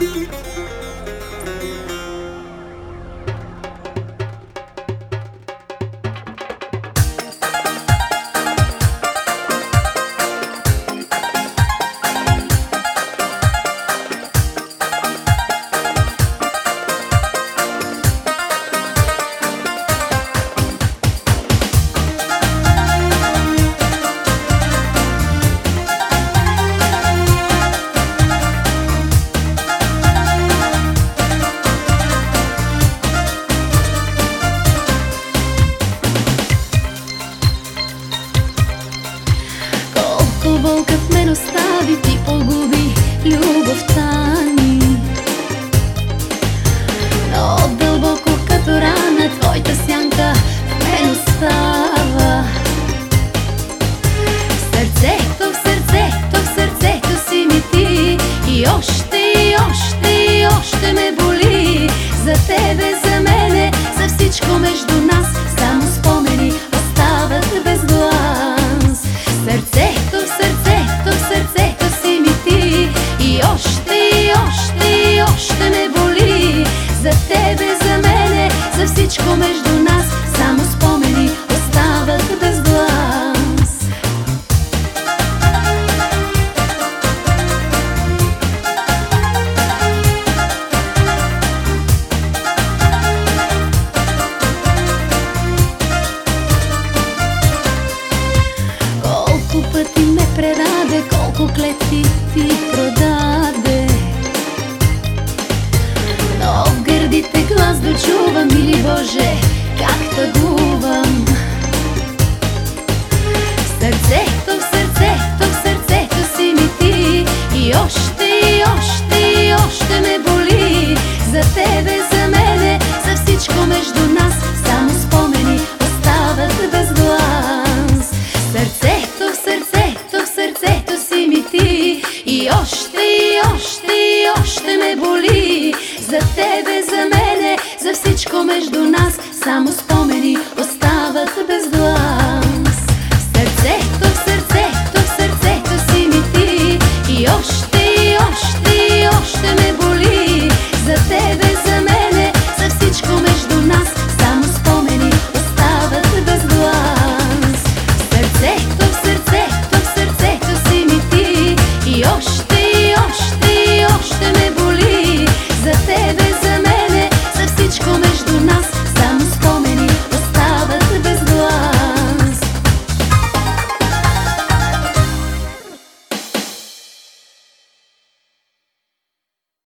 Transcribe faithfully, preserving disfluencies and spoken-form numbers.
Вълкът в мен остави, ти погуби любовта ни. Но дълбоко като рана твоята сянка в мен остава. В сърцето, в сърцето, в сърцето си ми ти. И още, и още, и още ме боли. За тебе, за мене, за всичко между нас. Само спомени остават без глас. Сърцето, в сърцето, в сърцето си ми ти. И още, и още, и още ме боли. За тебе, за мене, за всичко между нас. Само спомени остават без глас. Колко пъти ме предаде, колко клетви ти продаде. Но в гърдите глас дочувам, мили Боже, как тъгувам. В сърцето, в сърцето, в сърцето си ми ти. И още, и още, и още ме боли. За тебе, за мене, за всичко между нас. Само спомени остават без глас. Сърцето, в сърцето, в сърцето си ми ти. И още, и още, и още ме боли. За тебе, за мене, за всичко между нас.